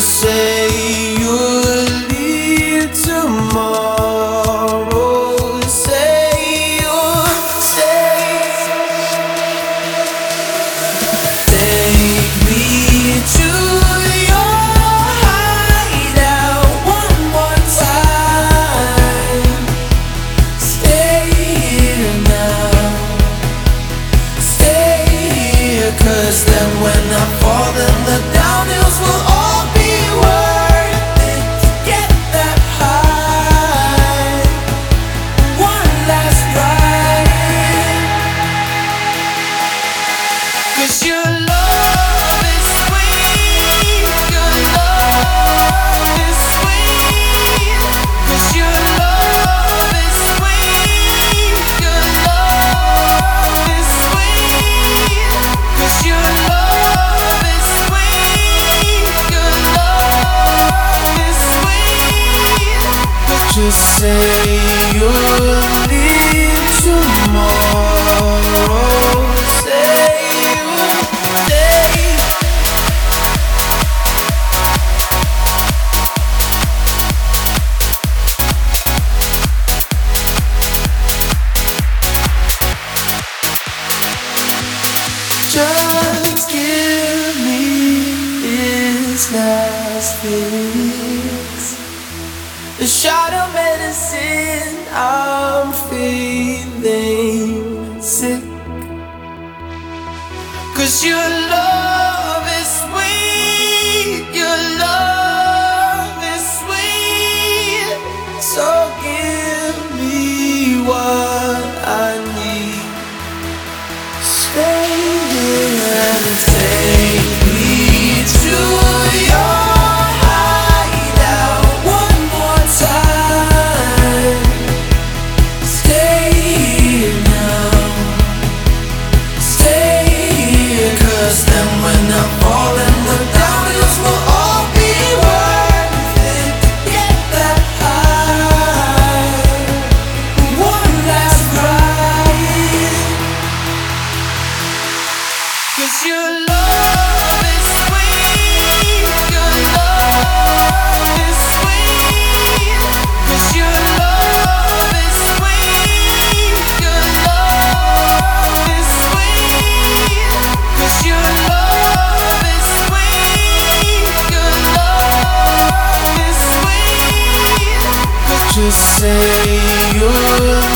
say you'll leave tomorrow. Say you'll stay. Take me to your hideout one more time. Stay here now. Stay here, 'cause then when I fall, then the downhills will all be worth it. To get that high, one last ride. 'Cause your love is sweet, your love is sweet. 'Cause your love is sweet, your love is sweet. 'Cause your love is sweet, your love is sweet. But just say you'll leave tomorrow. Say you'll stay. Just give me this last fix, a shot of medicine. I'm feeling sick. 'Cause your love is sweet, your love is sweet. So give me what I need. Stay here and take me to your hideout one more time. Stay here now. Stay here, 'cause then when I fall, and the downhills will all be worth it. To get that high, one last ride. 'Cause your love is sweet, your love is sweet. 'Cause your love is sweet, your love is sweet. 'Cause your love is sweet, your love is sweet. But just say you'll